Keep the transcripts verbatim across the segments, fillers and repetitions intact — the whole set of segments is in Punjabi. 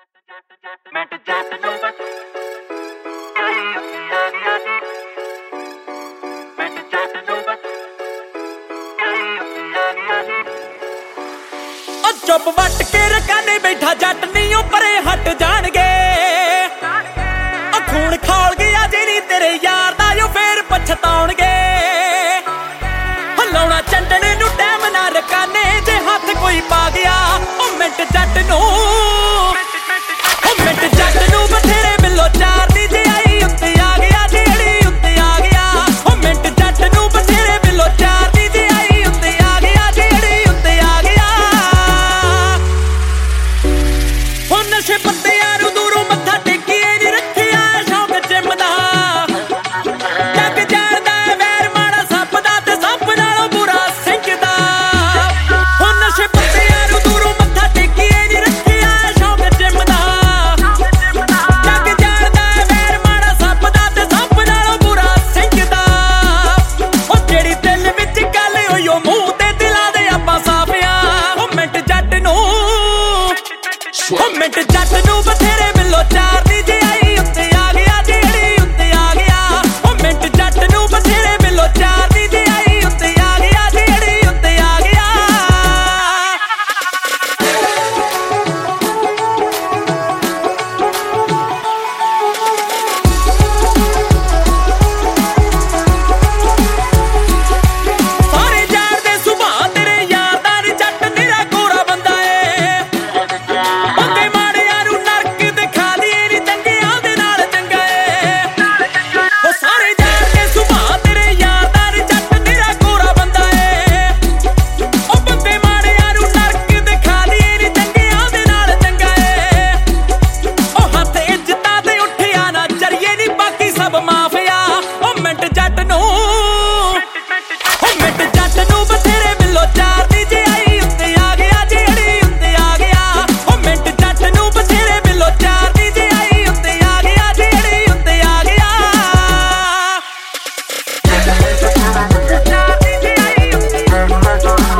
ਮਿੰਟ ਜੱਟ ਨੂੰ ਬਸ ਆਈ ਉੱਤੇ ਆ ਗਿਆ ਜੀ ਮਿੰਟ ਜੱਟ ਨੂੰ ਬਸ ਆਈ ਉੱਤੇ ਆ ਗਿਆ ਜੀ ਉਹ ਚੁੱਪ ਵੱਟ ਕੇ ਰਕਾਨੇ ਬੈਠਾ ਜੱਟ ਨਹੀਂ ਉਹ ਪਰੇ ਹਟ ਜਾਣਗੇ ਉਹ ਖੂਨ ਖੌਲ ਗਿਆ ਜਿਹੜੀ ਤੇਰੇ ਯਾਰ ਦਾ ਜੋ ਫੇਰ ਪਛਤਾਉਣਗੇ ਹਲਾਉਣਾ ਚੰਡਣੇ ਨੂੰ ਟਾਈਮ ਨਾ ਰਕਾਨੇ ਜੇ ਹੱਥ ਕੋਈ ਪਾ ਗਿਆ ਉਹ ਮਿੰਟ ਜੱਟ ਨੂੰ ਉਹ ਮਿੰਟ ਜੱਟ ਨੂੰ ਬਥੇਰੇ ਮਿਲੋ ਚਾਰ ਦੀ ਜੇ ਆਈ ਉੱਤੇ ਆ ਗਿਆ ਜਿਹੜੀ ਉੱਤੇ ਆ ਗਿਆ ਉਹ ਮਿੰਟ ਜੱਟ ਨੂੰ ਬਥੇਰੇ ਮਿਲੋ ਚਾਰ ਦੀ ਜੇ ਆਈ ਉੱਤੇ ਆ ਗਿਆ ਜਿਹੜੀ ਉੱਤੇ ਆ ਗਿਆ ਹੁਣ ਨਸ਼ੇ ਪੱਤਿਆਂ ਨੂੰ ਦੂਰੋਂ ਮੱਥਾ ਟੇਕੀਏ ਨੀ ਰੱਖਿਆ ਸ਼ੌਕ ਜਿੰਮ ਦਾ ਜੱਗ ਜਾਣਦਾ ਵੈਰ ਮਾੜਾ ਸੱਪ ਦਾ ਤੇ ਸੱਪ ਨਾਲੋਂ ਬੁਰਾ ਸਿੰਘ ਦਾ ਹੁਣ ਨਸ਼ੇ ਪੱਤਿਆਂ ਨੂੰ ਦੂਰੋਂ ਮੱਥਾ ਟੇਕੀਏ ਨੀ ਰੱਖਿਆ ਸ਼ੌਕ ਜਿੰਮ ਦਾ ਜੱਗ ਜਾਣਦਾ ਵੈਰ ਮਾੜਾ ਸੱਪ ਦਾ ਤੇ ਸੱਪ ਨਾਲੋਂ ਬੁਰਾ ਸਿੰਘ ਦਾ ਉਹ ਜਿਹੜੀ ਦਿਲ ਵਿੱਚ ਗੱਲ ਹੋਈ ਉਹ ਮੂੰਹ ਤੇ ਦਿਲਾਂ ਦੇ ਆਪਾਂ ਸਾਫਿਆਂ ਉਹ ਮਿੰਟ ਜੱਟ ਨੂੰ ਉਹ ਮਿੰਟ ਜੱਟ ਨੂੰ ਬਥੇਰੇ ਮਿਲੋ ਚਾਰ ਦੀ ਜੇ ਆਈ ਉੱਤੇ ਆ ਗਿਆ ਜਿਹੜੀ ਉੱਤੇ ਆ ਗਿਆ ਉਹ ਮਿੰਟ ਜੱਟ ਨੂੰ ਬਥੇਰੇ ਮਿਲੋ ਚਾਰ ਦੀ ਜੇ ਆਈ ਉੱਤੇ ਆ ਗਿਆ ਜਿਹੜੀ ਉੱਤੇ ਆ ਗਿਆ ਸਾਰੇ ਯਾਰ ਦੇ ਸੁਭਾਅ ਤੇਰੇ ਯਾਰ ਦਾ ਨੀ ਜੱਟ ਨਿਰਾ ਗੋਰਾ ਬੰਦਾ ਏ ਬੰਦੇ ਮਾੜਿਆਂ ਨੂੰ ਨਰਕ ਦਿਖਾ ਦੀਏ ਨੀ ਚੰਗਿਆਂ ਦੇ ਨਾਲ ਚੰਗਾ ਏ ਉਹ ਸਾਰੇ ਯਾਰ ਦੇ ਸੁਭਾਅ ਤੇਰੇ ਯਾਰ ਦਾ ਨੀ ਜੱਟ ਨਿਰਾ ਗੋਰਾ ਬੰਦਾ ਏ ਉਹ ਬੰਦੇ ਮਾੜਿਆਂ ਨੂੰ ਨਰਕ ਦਿਖਾ ਦੀਏ ਨੀ ਚੰਗਿਆਂ ਦੇ ਨਾਲ ਚੰਗਾ ਏ ਉਹ ਹੱਥ ਇੱਜ਼ਤਾਂ ਤੇ ਉੱਠਿਆ ਨਾ ਚਰੀਏ ਨੀ ਬਾਕੀ ਸਭ ਮਾਫੀਆ ਉਹ ਮਿੰਟ ਜੱਟ ਨੂੰ ਉਹ ਮਿੰਟ ਜੱਟ ਨੂੰ ਬਥੇਰੇ ਮਿਲੋ ਚਾਰ ਦੀ ਜੇ ਆਈ ਉੱਤੇ ਆ ਗਿਆ ਜਿਹੜੀ ਉੱਤੇ ਆ ਗਿਆ ਉਹ ਮਿੰਟ ਜੱਟ ਨੂੰ ਬਥੇਰੇ ਮਿਲੋ ਚਾਰ ਦੀ ਜੇ ਆਈ ਉੱਤੇ ਆ ਗਿਆ ਜਿਹੜੀ ਉੱਤੇ ਆ ਗਿਆ ਚਾਰ ਦੀ ਜੇ ਆਈ ਉੱਤੇ ਆ ਗਿਆ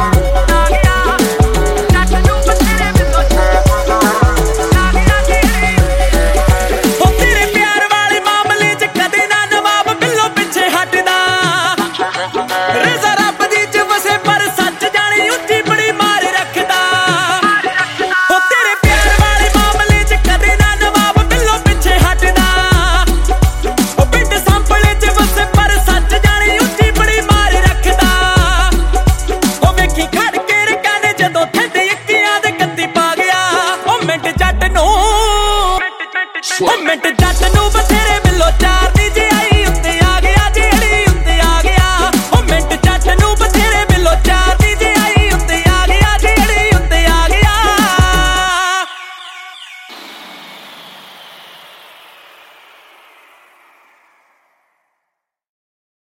ਜੱਟ ਨੂੰ ਬਥੇਰੇ ਮਿਲੋ ਆ ਗਿਆ ਜਿਹੜੀ ਉਹ ਤੇਰੇ ਪਿਆਰ ਵਾਲੇ ਮਾਮਲੇ 'ਚ ਕਦੇ ਨਾ ਨਵਾਬ ਬਿੱਲੋ ਪਿੱਛੇ ਹਟਦਾ ਰਜ਼ਾ ਰੱਬ ਦੀ ਚ ਵਸੇ ਪਰ ਸੱਚ ਜਾਣੀ ਉੱਚੀ ਬੜੀ ਮਾਰ ਰੱਖਦਾ ਉਹ ਤੇਰੇ ਪਿਆਰ ਵਾਲੇ ਮਾਮਲੇ 'ਚ ਕਦੇ ਨਾ ਨਵਾਬ ਬਿੱਲੋ ਪਿੱਛੇ ਹਟਦਾ ਉਹ ਪਿੰਡ ਸੰਭਲੇ 'ਚ ਵਸੇ ਪਰ ਸੱਚ ਜਾਣੀ ਉੱਚੀ ਬੜੀ ਮਾਰ ਰੱਖਦਾ ਉਹ ਵੇਖੀ ਖੜ ਕੇ ਰਕਾਨੇ ਜਦੋਂ ਥੱਲੇ ਇੱਕਿਆਂ ਦੇ ਕੱਤੀ ਪਾ ਗਿਆ ਉਹ ਮਿੰਟ ਜੱਟ ਨੂੰ ਉਹ ਮਿੰਟ ਜੱਟ ਨੂੰ ਬਥੇ